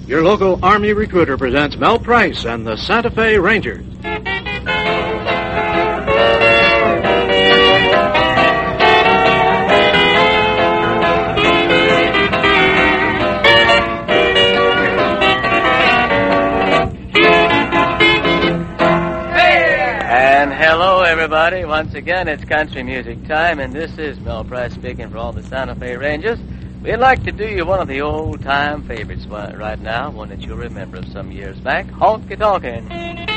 Your local Army recruiter presents Mel Price and the Santa Fe Rangers. And hello, everybody. Once again, it's country music time, and this is Mel Price speaking for all the Santa Fe Rangers. We'd like to do you one of the old-time favorites right now, one that you'll remember of some years back, Honky Tonkin'.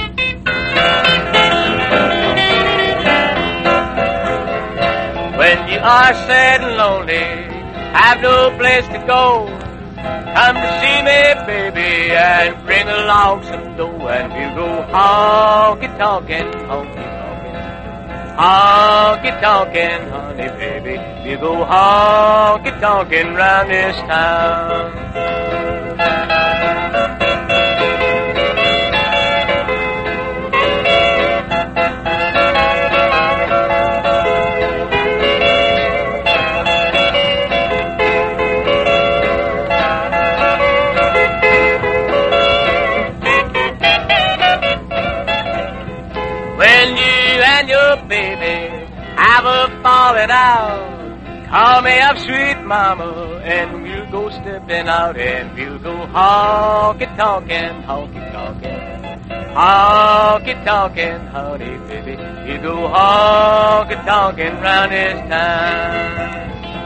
When you are sad and lonely, have no place to go, come to see me, baby, and bring along some dough, and we'll go honky-tonkin', honky-tonkin'. Honky-tonkin', honey, baby, we go honky-tonkin' round this town. When you and your baby have a falling out, call me up, sweet mama, and we'll go stepping out, and we'll go honky-tonkin', honky-tonkin', honky-tonkin', honey, baby, we'll go honky-tonkin' round this town.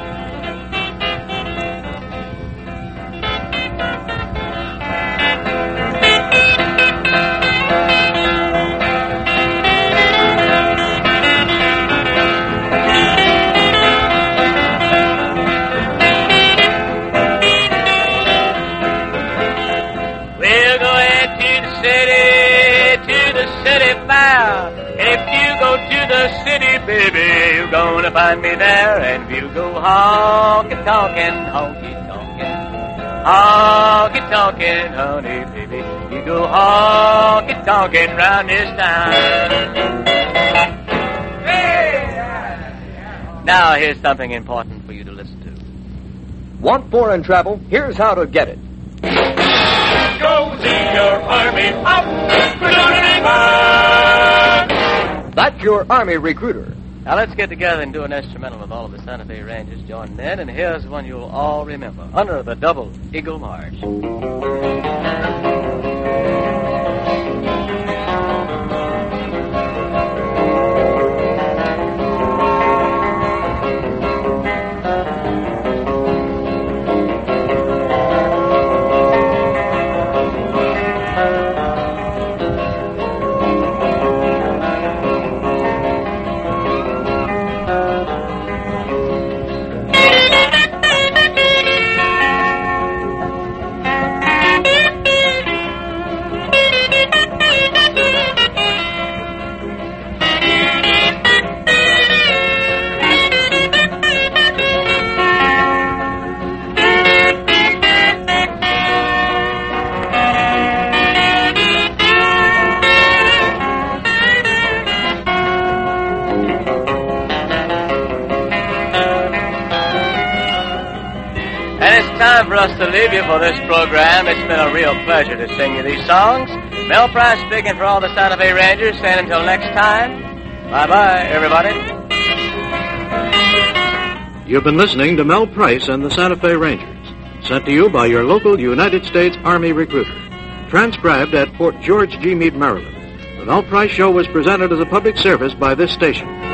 If you go to the city, baby, you're gonna find me there, and we'll go honky-tonkin', honky-tonkin', honky-tonkin', honey, baby, we go honky-tonkin' round this town. Now, here's something important for you to listen to. Want foreign travel? Here's how to get it. Go see your Army That's your Army recruiter. Now, let's get together and do an instrumental with all of the Santa Fe Rangers joining in, and here's one you'll all remember, Under the Double Eagle March. Time for us to leave you for this program. It's been a real pleasure to sing you these songs. Mel Price speaking for all the Santa Fe Rangers, saying until next time, bye-bye, everybody. You've been listening to Mel Price and the Santa Fe Rangers, sent to you by your local United States Army recruiter, transcribed at Fort George G. Meade, Maryland. The Mel Price Show was presented as a public service by this station.